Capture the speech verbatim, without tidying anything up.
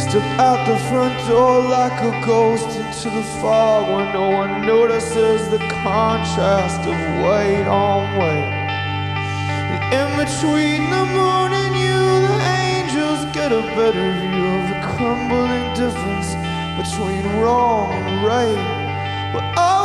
Step out the front door like a ghost into the fog when no one notices the contrast of weight on weight. And in between the moon and you, the angels get a better view of the crumbling difference between wrong and right. Well,